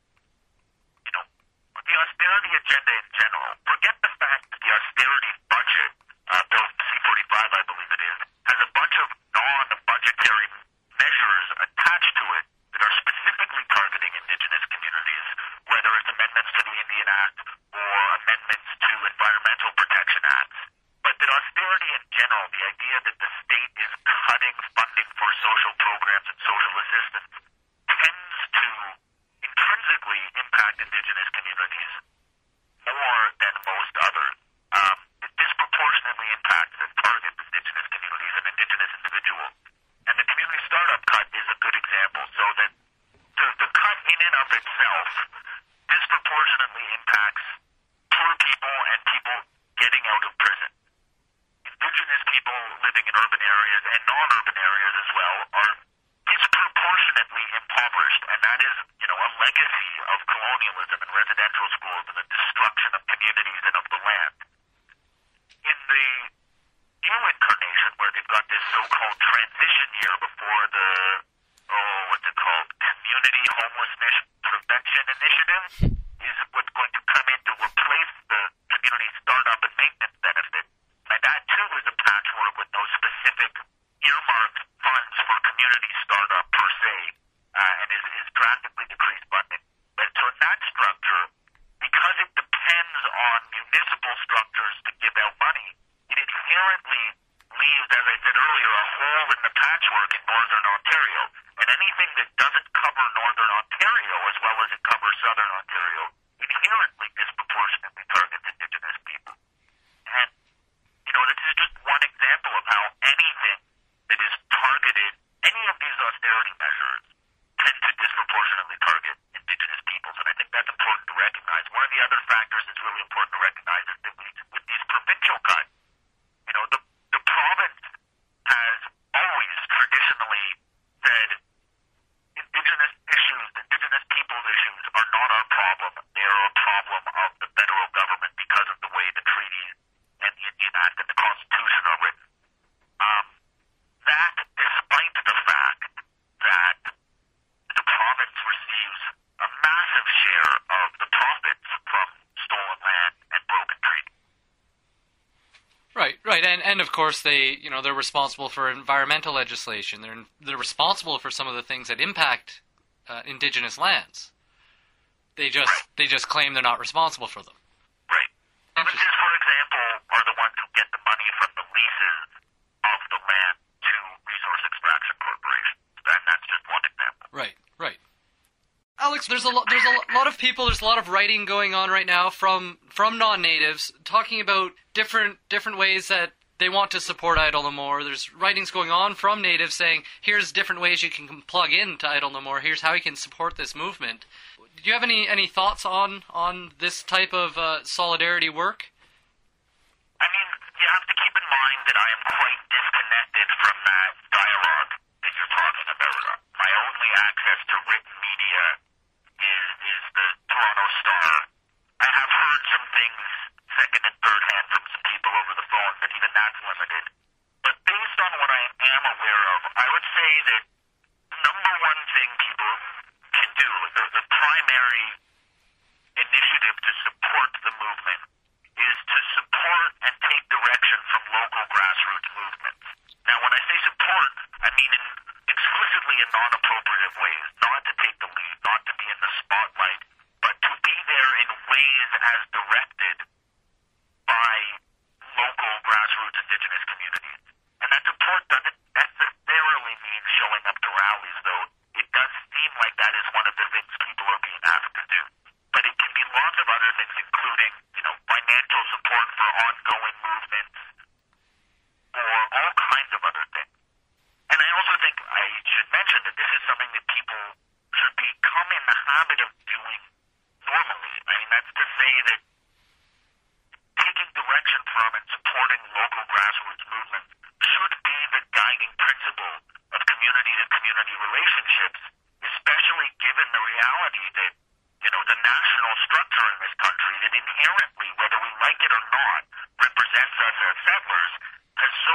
the austerity agenda in general, forget the fact that the austerity budget, Bill C-45, I believe it is, has a bunch of non-budgetary measures attached to it that are specifically targeting Indigenous communities, whether it's amendments to the Indian Act or amendments to Environmental Protection Acts. But that austerity in general, the idea that the state is cutting funding for social programs and social assistance, tends to intrinsically impact Indigenous communities more than most others. It disproportionately impacts and targets Indigenous communities and Indigenous individuals. And the community startup cut is a good example, so that the cut in and of itself disproportionately impacts poor people and people getting out of prison. Indigenous people living in urban areas and non-urban areas as well are disproportionately impoverished, and that is, a legacy of colonialism and residential schools and the destruction of communities and of the land. In the new incarnation, where they've got this so-called transition year before the, Community Homelessness Prevention Initiative, is what's going to come in to replace the community startup and maintenance benefit. And that, too, is a patchwork with no specific earmarked funds for community startup per se, and is drastically decreased funding. And so in that structure, because it depends on municipal structures to give out money, it inherently leaves, as I said earlier, a hole in the patchwork in Northern Ontario. And anything that doesn't cover Northern Ontario as well as it covers Southern Ontario inherently disproportionately targets Indigenous people. And, this is just one example of how anything that is targeted, any of these austerity measures, tend to disproportionately target Indigenous peoples. And I think that's important to recognize. One of the other factors that's really important to recognize is that with these provincial cuts, the province has always traditionally said Indigenous issues, Indigenous people's issues are not our problem. They are a problem of the federal government because of the way the treaties and the Indian Act and the Constitution are written. That, despite the fact that the province receives a massive share of the profits from stolen land and broken treaties. Right, and of course they're responsible for environmental legislation. They're responsible for some of the things that impact Indigenous lands. They just claim they're not responsible for them. Right. Provinces, for example, are the ones who get the money from the leases of the land to resource extraction corporations, and that's just one example. Right. Alex, there's a lot of people. There's a lot of writing going on right now from non-natives talking about different ways that they want to support Idle No More. There's writings going on from natives saying, here's different ways you can plug into Idle No More. Here's how you can support this movement. Do you have any thoughts on this type of solidarity work? I mean, you have to keep in mind that I am quite disconnected from that dialogue limited. But based on what I am aware of, I would say that number one thing people can do, the primary initiative to support the movement, is to support and take direction from local grassroots movements. Now, when I say support, I mean exclusively in non-appropriative ways, not to take the lead, not to be in the spotlight, but to be there in ways as directed by local grassroots Indigenous communities. And that support doesn't necessarily mean showing up to rallies, though it does seem like that is one of the things people are being asked to do. But it can be lots of other things, including, financial support for ongoing movements, or all kinds of other things. And I also think I should mention that this is something that people should become in the habit of doing normally. I mean, that's to say that taking direction from and supporting local grassroots movements should be the guiding principle of community-to-community relationships, especially given the reality that, the national structure in this country that inherently, whether we like it or not, represents us as settlers, has so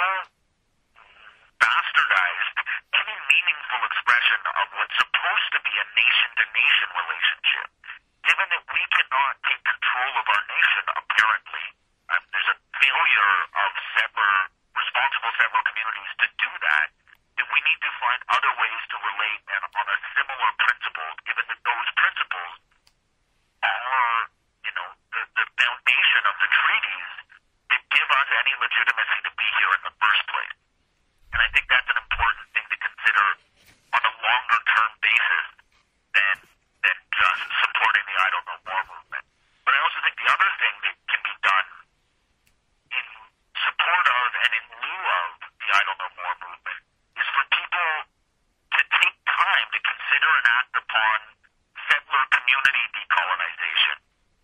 bastardized any meaningful expression of what's supposed to be a nation-to-nation relationship. Given that we cannot take control of our nation, apparently, there's a failure of responsible settler communities to do that, that we need to find other ways to relate and on a similar principle, given that those principles are, the foundation of the treaties that give us any legitimacy to be here in the first place. And I think that's an important thing to consider on a longer-term basis than just supporting the Idle No More movement. But I also think the other thing that can be done in support of and in lieu of the Idle No More movement is for people to take time to consider and act upon settler community decolonization,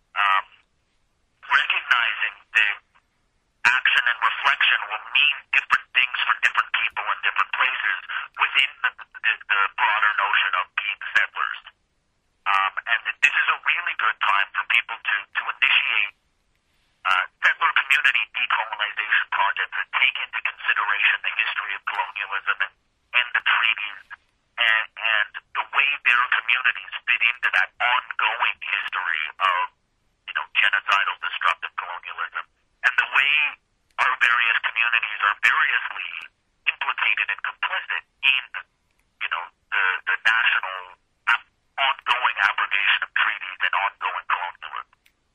recognizing that action and reflection will mean different things for different people in different places within the broader notion of being settlers. And that this is a really good time for people to initiate settler community decolonization projects that take into consideration the history of colonialism and the treaties and the way their communities fit into that ongoing history of, genocidal destructive colonialism, and the way our various communities are variously implicated and complicit in, the national ongoing abrogation of treaties and ongoing colonialism.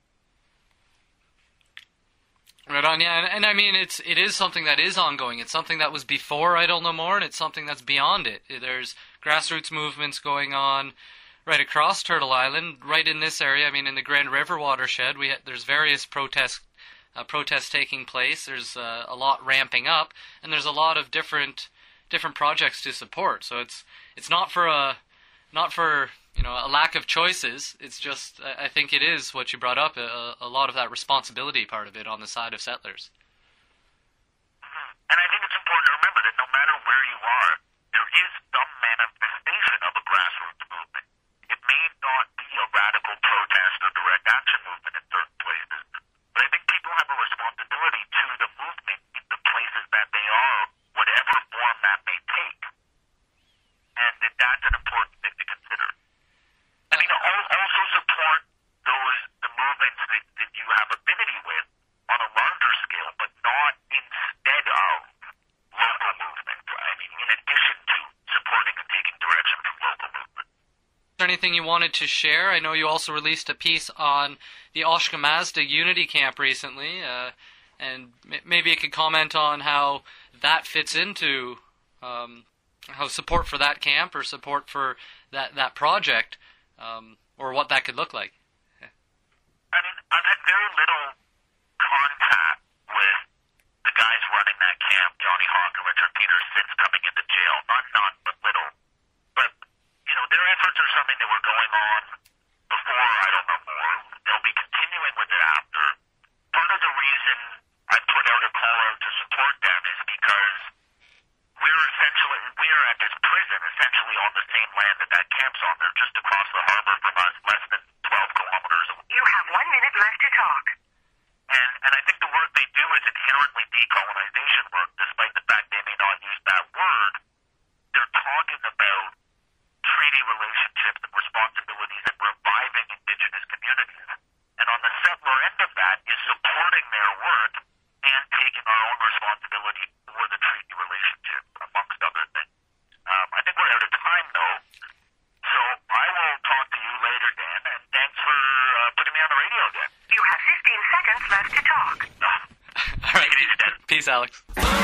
Right on, yeah, and I mean, it is something that is ongoing. It's something that was before Idle No More, and it's something that's beyond it. There's grassroots movements going on right across Turtle Island, right in this area. I mean, in the Grand River watershed, there's various protests taking place. There's a lot ramping up, and there's a lot of different projects to support. So it's not for a lack of choices. It's just, I think it is what you brought up, a lot of that responsibility part of it on the side of settlers. And I think it's important to remember that no matter where you are, there is some manifestation of a grassroots movement. It may not be a radical protest or direct action movement in certain places, but I think people have a responsibility to the movement in the places that they are, whatever form that may take. And that's an important thing to consider. I mean, also support the movements that you have affinity with on a larger scale, but not instead of local movements. I mean, in addition to supporting and taking direction from local movements. Is there anything you wanted to share? I know you also released a piece on the Oshkamazda Unity Camp recently, and maybe you could comment on how that fits into how support for that camp or support for that project, or what that could look like. I mean, I've had very little contact with the guys running that camp, Johnny Hawk and Richard Peters, since coming into jail. Not none, but little. But, their efforts are something that were going on before I Don't Know More. They'll be continuing with it after. Part of the reason I put out a call out to support them is because we're at this prison essentially on the same land that camp's on. They're just across the harbor from us, less than 12 kilometers away. You have 1 minute left to talk. And I think the work they do is inherently decolonization Thanks, Alex.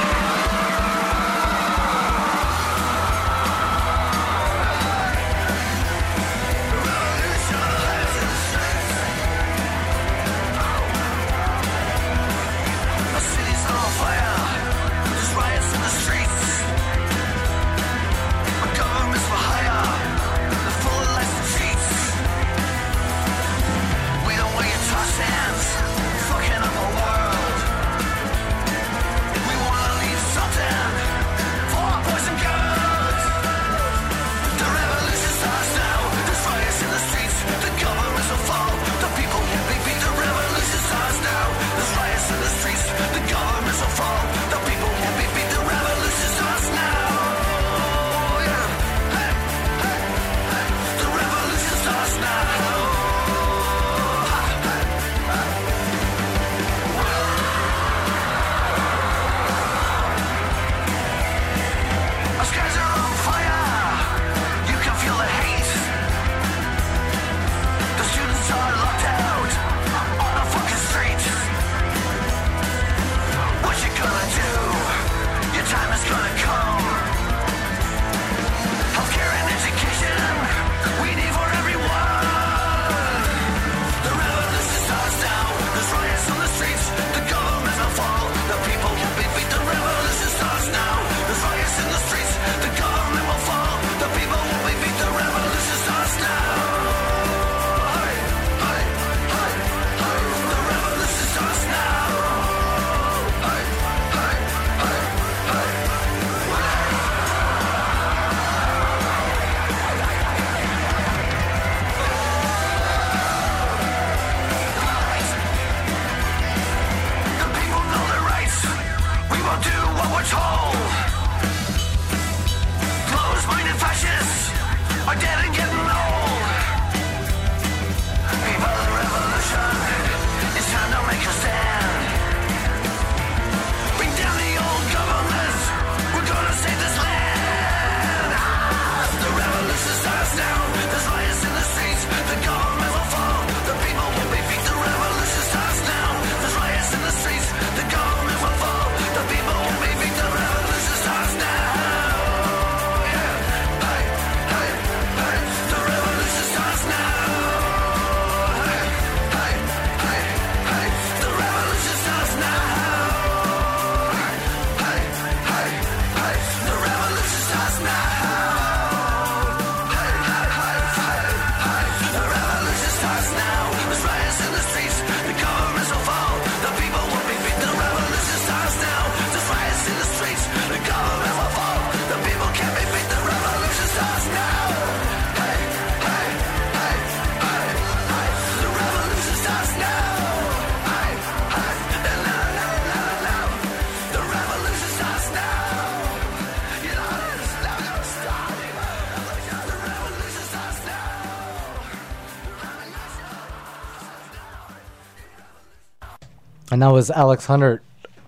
And that was Alex Hunter,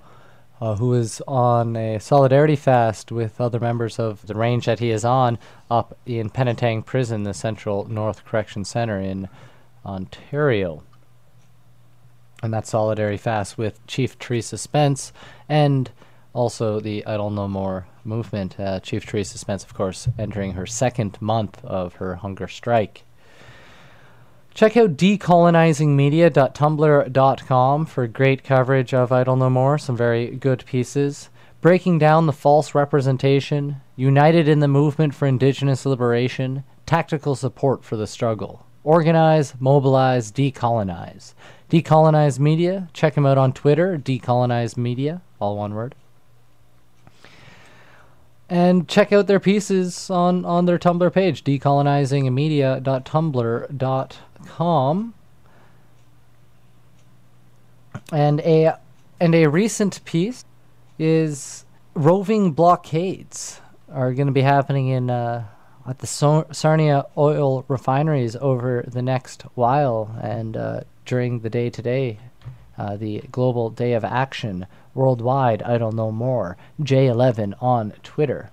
who is on a solidarity fast with other members of the range that he is on up in Penetang Prison, the Central North Correction Centre in Ontario. And that solidarity fast with Chief Teresa Spence and also the Idle No More movement. Chief Teresa Spence, of course, entering her second month of her hunger strike. Check out decolonizingmedia.tumblr.com for great coverage of Idle No More, some very good pieces. Breaking down the false representation, united in the movement for Indigenous liberation, tactical support for the struggle. Organize, mobilize, decolonize. Decolonize Media, check them out on Twitter, Decolonize Media, all one word. And check out their pieces on their Tumblr page, decolonizingmedia.tumblr.com. And a recent piece is roving blockades are going to be happening in at the Sarnia oil refineries over the next while, and during the day today, the Global Day of Action worldwide, Idle No More, J11 on Twitter.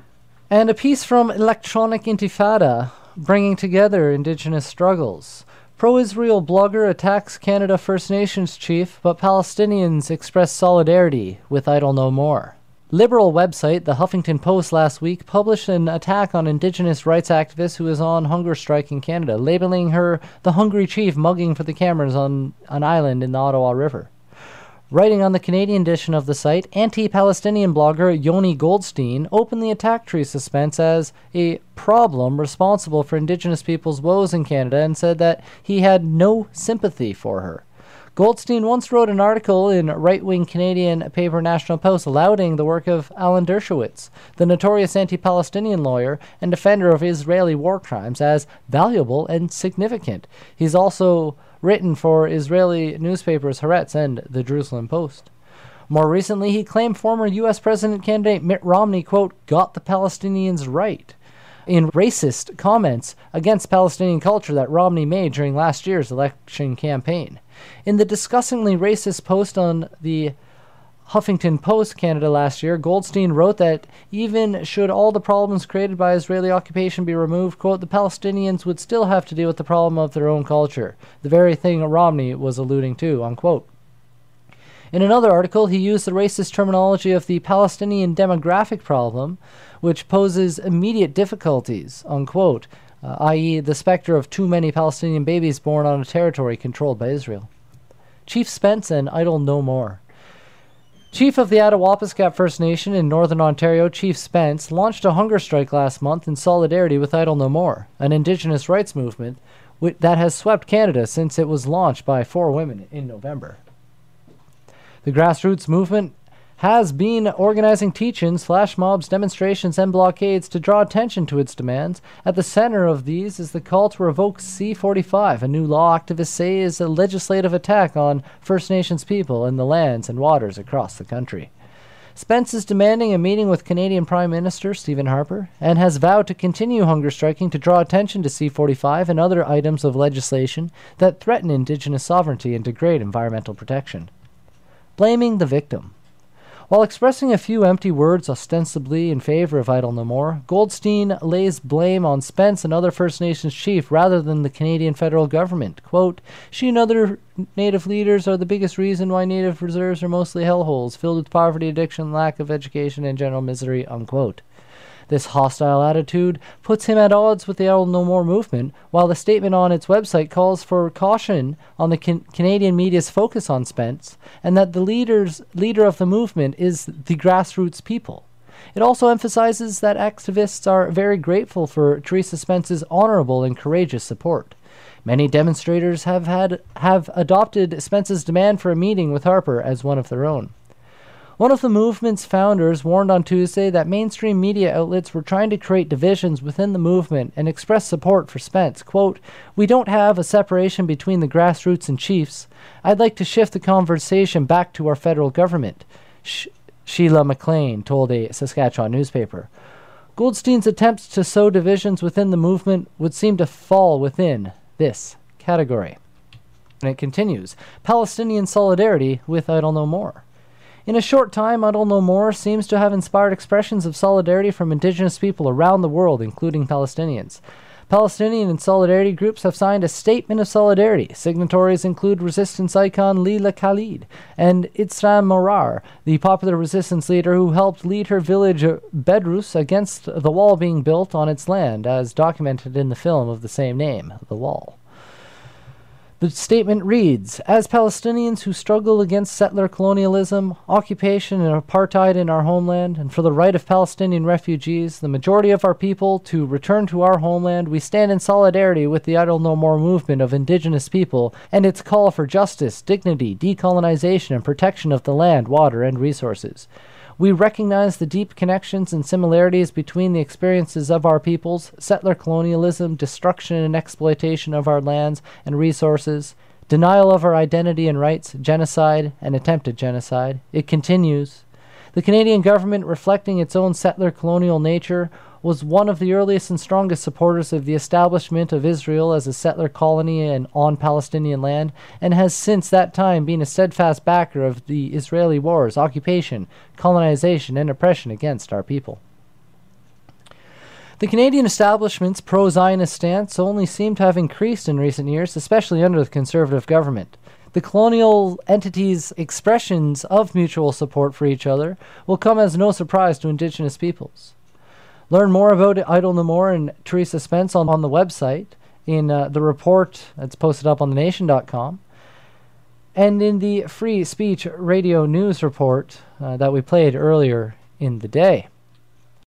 And a piece from Electronic Intifada, bringing together Indigenous struggles. Pro-Israel blogger attacks Canada First Nations chief, but Palestinians express solidarity with Idle No More. Liberal website The Huffington Post last week published an attack on Indigenous rights activist who is on hunger strike in Canada, labeling her the hungry chief mugging for the cameras on an island in the Ottawa River. Writing on the Canadian edition of the site, anti-Palestinian blogger Yoni Goldstein openly attacked Theresa Spence as a problem responsible for Indigenous people's woes in Canada and said that he had no sympathy for her. Goldstein once wrote an article in right-wing Canadian paper National Post lauding the work of Alan Dershowitz, the notorious anti-Palestinian lawyer and defender of Israeli war crimes, as valuable and significant. He's also written for Israeli newspapers Haaretz and the Jerusalem Post. More recently, he claimed former U.S. President candidate Mitt Romney, quote, got the Palestinians right, in racist comments against Palestinian culture that Romney made during last year's election campaign. In the disgustingly racist post on the Huffington Post Canada last year, Goldstein wrote that even should all the problems created by Israeli occupation be removed, quote, the Palestinians would still have to deal with the problem of their own culture, the very thing Romney was alluding to, unquote. In another article, he used the racist terminology of the Palestinian demographic problem, which poses immediate difficulties, unquote, i.e. the specter of too many Palestinian babies born on a territory controlled by Israel. Chief Spence and Idle No More. Chief of the Attawapiskat First Nation in Northern Ontario, Chief Spence, launched a hunger strike last month in solidarity with Idle No More, an Indigenous rights movement that has swept Canada since it was launched by 4 women in November. The grassroots movement has been organizing teach-ins, flash mobs, demonstrations, and blockades to draw attention to its demands. At the center of these is the call to revoke C-45, a new law activists say is a legislative attack on First Nations people and the lands and waters across the country. Spence is demanding a meeting with Canadian Prime Minister Stephen Harper and has vowed to continue hunger striking to draw attention to C-45 and other items of legislation that threaten Indigenous sovereignty and degrade environmental protection. Blaming the victim. While expressing a few empty words ostensibly in favor of Idle No More, Goldstein lays blame on Spence and other First Nations chiefs rather than the Canadian federal government. Quote, she and other Native leaders are the biggest reason why Native reserves are mostly hellholes, filled with poverty, addiction, lack of education, and general misery, unquote. This hostile attitude puts him at odds with the Idle No More movement, while the statement on its website calls for caution on the Canadian media's focus on Spence, and that the leader of the movement is the grassroots people. It also emphasizes that activists are very grateful for Theresa Spence's honorable and courageous support. Many demonstrators have adopted Spence's demand for a meeting with Harper as one of their own. One of the movement's founders warned on Tuesday that mainstream media outlets were trying to create divisions within the movement and express support for Spence. Quote, we don't have a separation between the grassroots and chiefs. I'd like to shift the conversation back to our federal government, Sheila McLean told a Saskatchewan newspaper. Goldstein's attempts to sow divisions within the movement would seem to fall within this category. And it continues, Palestinian solidarity with Idle No More. In a short time, Idle No More seems to have inspired expressions of solidarity from Indigenous people around the world, including Palestinians. Palestinian and solidarity groups have signed a statement of solidarity. Signatories include resistance icon Leila Khalid and Itzram Morar, the popular resistance leader who helped lead her village Bedrus against the wall being built on its land, as documented in the film of the same name, The Wall. The statement reads, as Palestinians who struggle against settler colonialism, occupation, and apartheid in our homeland, and for the right of Palestinian refugees, the majority of our people, to return to our homeland, we stand in solidarity with the Idle No More movement of Indigenous people and its call for justice, dignity, decolonization, and protection of the land, water, and resources. We recognize the deep connections and similarities between the experiences of our peoples, settler colonialism, destruction and exploitation of our lands and resources, denial of our identity and rights, genocide, and attempted genocide. It continues. The Canadian government, reflecting its own settler colonial nature, was one of the earliest and strongest supporters of the establishment of Israel as a settler colony and on Palestinian land, and has since that time been a steadfast backer of the Israeli wars, occupation, colonization, and oppression against our people. The Canadian establishment's pro-Zionist stance only seemed to have increased in recent years, especially under the Conservative government. The colonial entities' expressions of mutual support for each other will come as no surprise to Indigenous peoples. Learn more about Idle No More and Teresa Spence on the website, in the report that's posted up on thenation.com, and in the Free Speech Radio News report that we played earlier in the day.